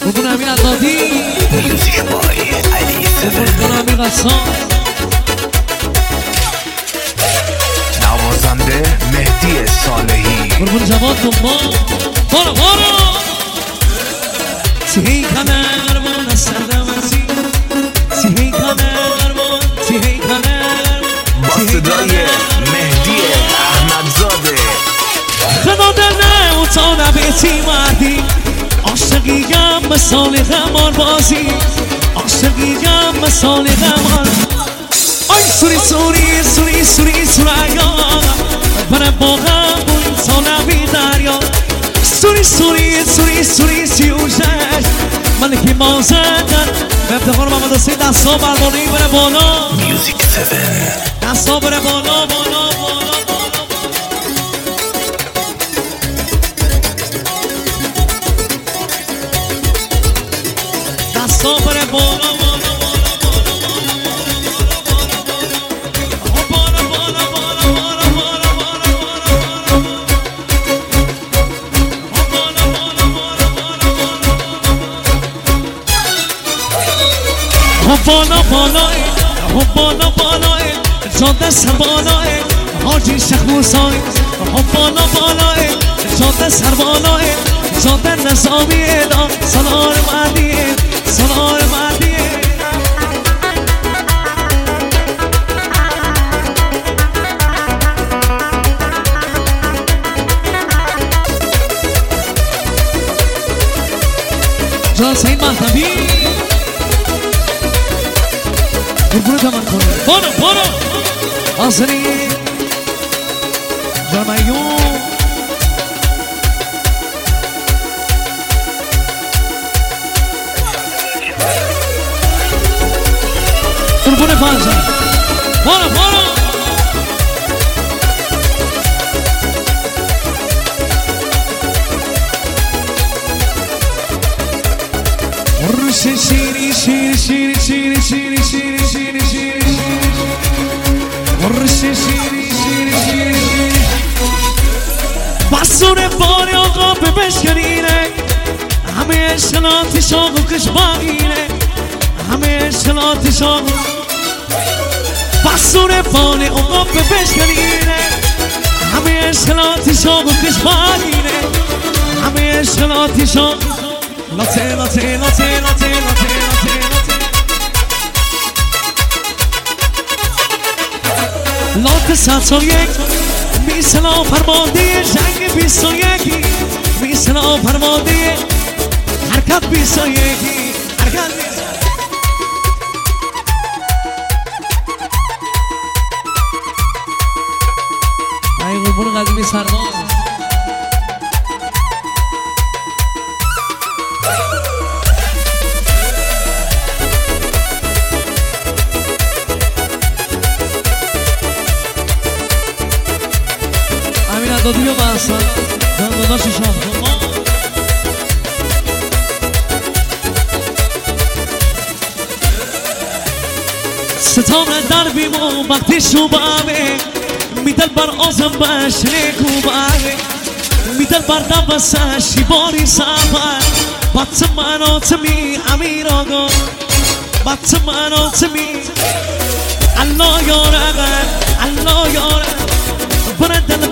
قربون امین عدادی میوزیک بای علی قربون امین قسام نوازنده مهدی صالحی قربون جواد دنبال بارا سیهی کنه قربون سردمسی سیهی کنه قربون سیهی کنه با صدای مهدی احمدزاده خدا دل نه تا نبیتی مردی عاشقیم مثال غمار بازی عاشقیم مثال غمار آی سوری سوری سوری سوری سوریا برای باغم بوی تا نبی دریا سوری سوری سوری سوری سیوشش ملکی مازندن به افتخار محمد حسین دستا برمانی بره بالا میوزیک 7 دستا بره بالا بالا بالا دستا بره بالا بالا بالا بالای جاده سر بالای حاجی شیخ موسای بالا جاده سر بالای جاده نظامی اعلام سالار مردی سالار مردی جان سعید مهدوی قربونت من کنه برو آسری جرمیون قربون فانزن برو شیری شیری شیری شیری شیری شیری شیری شیری ورش شیری شیری شیری بسونه باری آقا به بشکنینه همه اشتلاتی شاقو کش باقینه همه اشتلاتی شاقو بسونه باری آقا به بشکنینه همه اشتلاتی شاقو کش باقینه همه اشتلاتی شاقو لاته لاته لاته لاته لاته لاته ست و یک میسلا فرمانده جنگ 21 میسلا فرمانده حرکت 21 حرکت ای قربون قدیمی سرباز دادیو باسا جان داداش شام ستام در بیمو وقتی شوبامه میدل بر آزم بشنه کوبامه میدل بر دبسش باری سفر بات مناتمی امیر آقا بات مناتمی الله یارم الله یارم برندل